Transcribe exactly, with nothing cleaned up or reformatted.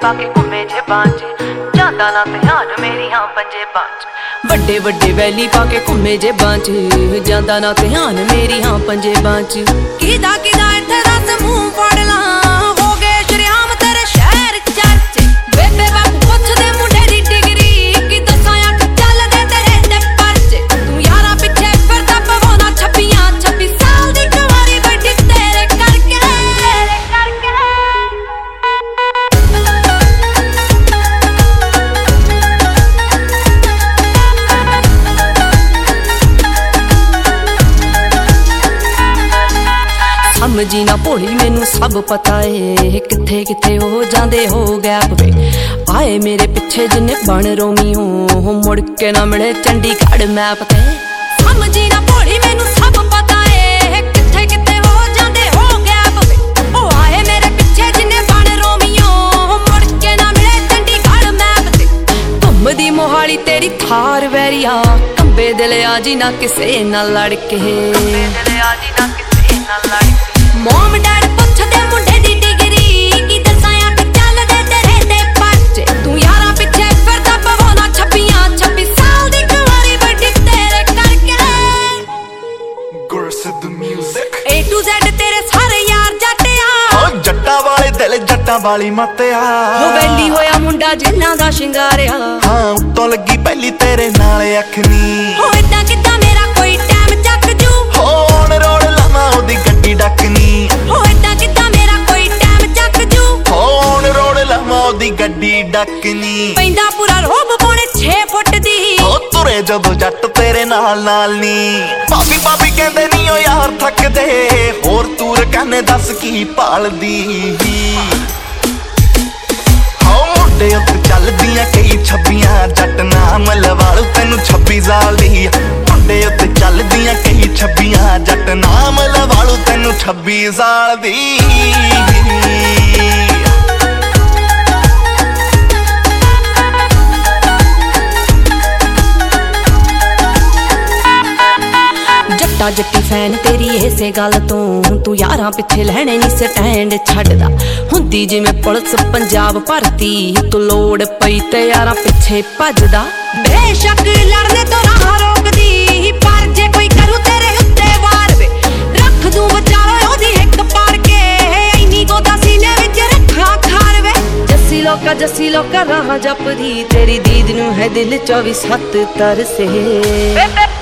पाके घूमे जेबां च जांदा ना ध्यान मेरियां पंजेबां च वड्डे वड्डे वैली पाके घूमे जेबां च जांदा ना ध्यान मेरियां पंजेबां च किदा किदा इत्थे दस मूंह फड़ ला हो गए शरेआम तेरे शहर चर्चे बेबे बापू पुछदे मुंडे दी डिग्री कि दसां अख चलदे तेरे ते परचे तू यारा पिछे फिरदा पवाना छब्बियां छब्बी साल दी कुंवारी बड़ी तेरे करके करके समझी ना भोली मैनू सब पता है किथे किथे हो जांदे हो गैप वे आए मेरे पिछे जिन्ने बन रोमियो मुड़ के ना मिले चंडीगढ़ मैप ते समझी ना भोली मैनू सब पता है किथे किथे हो जांदे हो गैप वे ओ आए मेरे पिछे जिन्ने बन रोमियो मुड़ के ना मिले चंडीगढ़ मैप ते घुमदी मोहाली तेरी थार वैरिया कंबे दिल आजी ना किसे ना लड़ के कंबे दिल आजी ना किसे ना लड़ के मोम डैड पुछदे मुंडे दी डिग्री कि दसां अख चलदे तेरे ते परचे तू यारा पिछे फिरदा पवाना छब्बियां छब्बी साल दी कुंवारी बड़ी तेरे करके गुरसिद म्यूजिक ए टू ज़ेड तेरे सारे यार जट्टिया ओ जट्टा वाले दिल जट्टा वाली मत्या हो वैली होया मुंडा जिन्ना दा शिंगारिया हां उत्तों लगी पहली तेरे नाल अखनी हो इदां किदां मेरा कोई टाइम जग जू हो ऑन रोड लावां ओदी गड्डी डकनी हो इदां किदां मेरा कोई टाइम जग जू हो ऑन रोड लावां ओदी गड्डी डकनी पैंदा पूरा रोब पौने छे फुट दी हो तुरे जदों जट तेरे नाल नाल नी भाभी भाभी कहंदे नी ओ यार थकदे होर तूर कहने दस की भालदी मुंडे उत्ते चलदियां कई छब्बियां जट नाम लवालू तैनू छब्बी साल दी मुंडे उत्ते चलदियां कई छब्बियां जट नाम लवालू तैनू छब्बी साल दी जट्टा जट्टी फैन तेरी इसे गल तो तू यारां पिछे लैणे नी स्टैंड छड्डदा हुंदी जिवें पुलिस पंजाब भरती तू लोड़ पई ते यारां पिछे भजदा बेशक लड़ने तो राह रोकदी पर जे कोई करू तेरे उत्ते वार वे रख दूं विचारो ओदी हिक पाड़ के इन्नी गोदा सीने विच रखा खार वे जस्सी लोका जस्सी लोका राह जपदी तेरी दीद नूं है दिल चौबी सत्त तरसे